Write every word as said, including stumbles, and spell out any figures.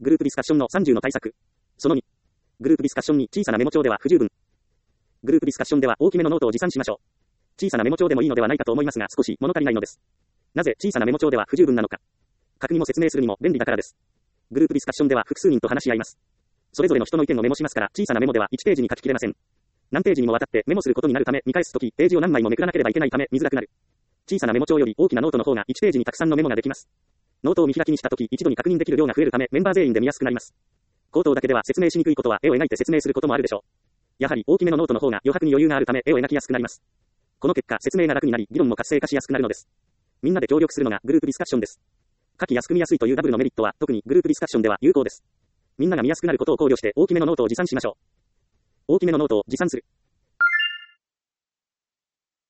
グループディスカッションのさんじゅうの対策。そのに。グループディスカッションに小さなメモ帳では不十分。グループディスカッションでは大きめのノートを持参しましょう。小さなメモ帳でもいいのではないかと思いますが少し物足りないのです。なぜ小さなメモ帳では不十分なのか。書くにも説明するにも便利だからです。グループディスカッションでは複数人と話し合います。それぞれの人の意見をメモしますから小さなメモではいちページに書ききれません。何ページにもわたってメモすることになるため見返すときページを何枚もめくらなければいけないため見づらくなる。小さなメモ帳より大きなノートの方がいちページにたくさんのメモができます。ノートを見開きにしたとき一度に確認できる量が増えるためメンバー全員で見やすくなります。口頭だけでは説明しにくいことは絵を描いて説明することもあるでしょう。やはり大きめのノートの方が余白に余裕があるため絵を描きやすくなります。この結果説明が楽になり議論も活性化しやすくなるのです。みんなで協力するのがグループディスカッションです。書きやすく見やすいというダブルのメリットは特にグループディスカッションでは有効です。みんなが見やすくなることを考慮して大きめのノートを持参しましょう。大きめのノートを持参する。